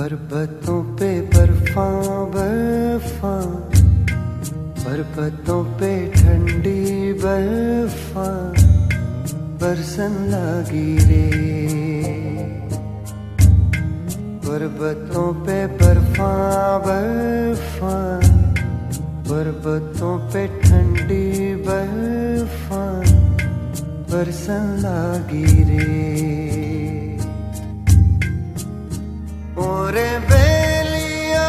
पर्वतों पे बर्फां बर्फां, पर्वतों पे ठंडी बर्फां बरसन लागी रे। पर्वतों पे बर्फां बर्फां, पर्वतों पे ठंडी बर्फां बरसन लागी रे। ओरे बेलिया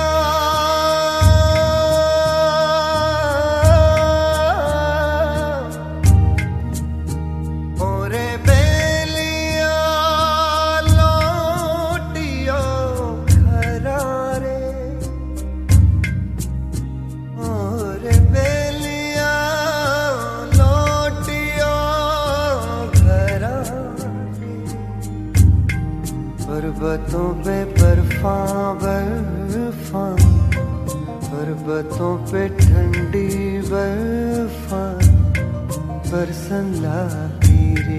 ओरे बेलिया लौटियो घरा रे। ओरे बेलिया लौटियो घरा रे। पर्वतों पे बर्फां बर्फां, पर्वतों पे ठंडी बर्फां बरसन लागी रे।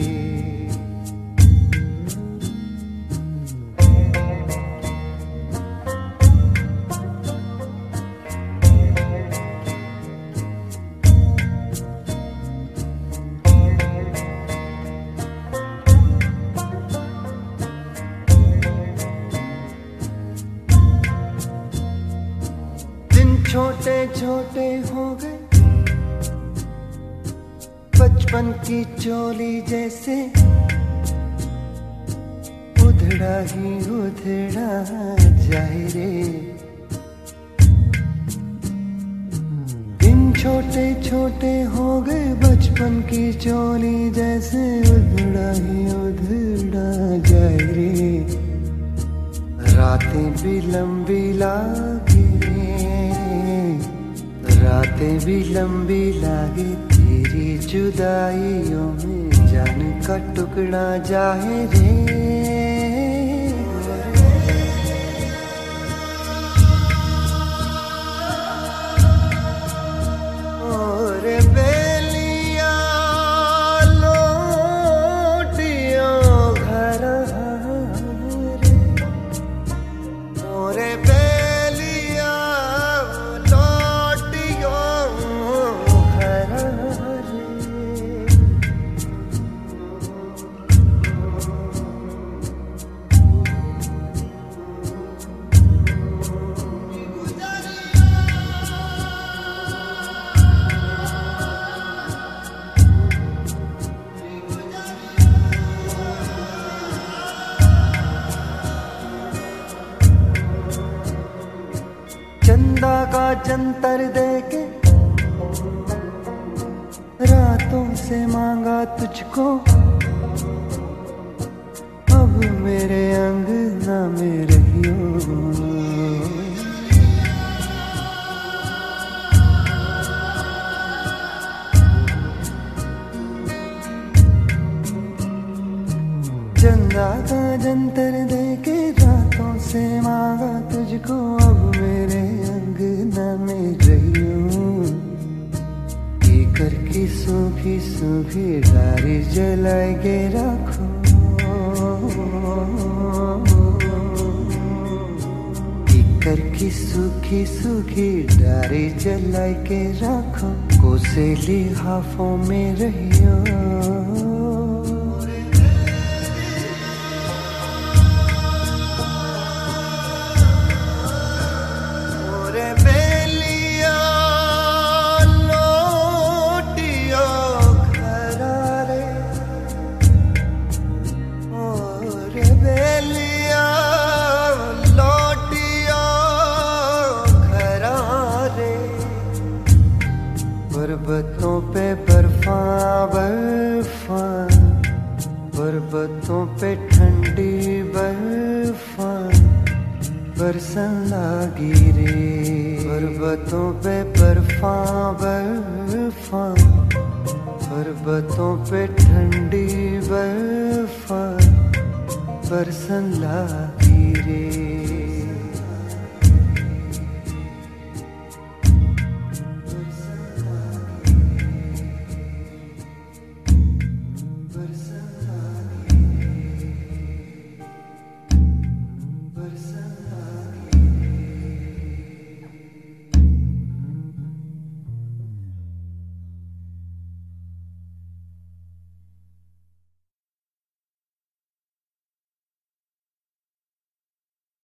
छोटे छोटे हो गए बचपन की चोली जैसे, उधड़ा ही उधड़ा जाए रे। दिन छोटे छोटे हो गए बचपन की चोली जैसे, उधड़ा ही उधड़ा जाए रे। रातें भी लंबी लागे, रातें भी लंबी लागे तेरी जुदाइयों में जान का टुकड़ा जाए रे। ओरे बेलिया लौटियो घरा रे। ओरे चंदा का जंतर देके रातों से मांगा तुझको, अब मेरे अंगना में रहियो। चंदा का जंतर देके रातों से मांगा तुझको, अब मेरे अंगना में रहियो। केकर की सूखी सूखी डारी जलाए के रखो, केकर की सूखी सूखी डारी जलाए के रखो। कोसेली हाफों में रहियो। पर्वतों पे बर्फां बर्फां, पर्वतों पे ठंडी बर्फां बरसन लागी रे। पर्वतों पे बर्फां बर्फां, पर्वतों पे ठंडी बर्फां बरसन लागी रे।